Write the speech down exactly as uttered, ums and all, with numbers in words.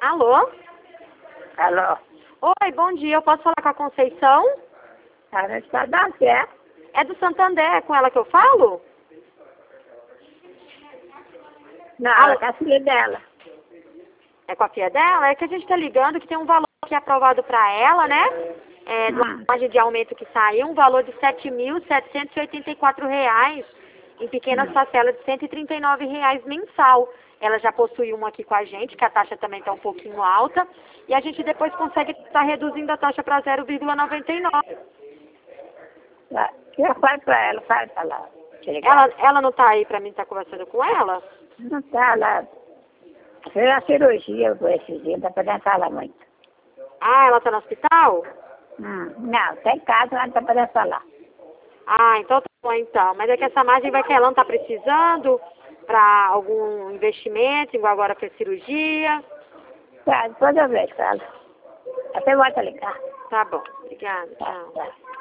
Alô? Alô? Oi, bom dia. Eu posso falar com a Conceição? Ela está da fé. É do Santander, é com ela que eu falo? Não, Alô? ela é a filha dela. É com a filha dela? É que a gente tá ligando que tem um valor aqui aprovado pra ela, né? É, do Hum. margem de aumento que saiu, um valor de sete mil setecentos e oitenta e quatro reais em pequenas Hum. parcelas de cento e trinta e nove reais mensal. Ela já possui uma aqui com a gente, que a taxa também está um pouquinho alta, e a gente depois consegue estar reduzindo a taxa para zero vírgula noventa e nove. Eu falo para ela, falo para ela. Ela, ela não está aí para mim estar conversando com ela? Não está lá. Fez a cirurgia por esses dias, dá para dançar lá muito. Ah, ela está no hospital? Hum. Não, está em casa, ela não está para dançar lá. Ah, então tá bom então. Mas é que essa margem vai que ela não está precisando para algum investimento, igual agora para cirurgia. Tá, depois eu vejo com ela. Até volta a ligar. Tá bom, obrigada, Tá, tchau. tá.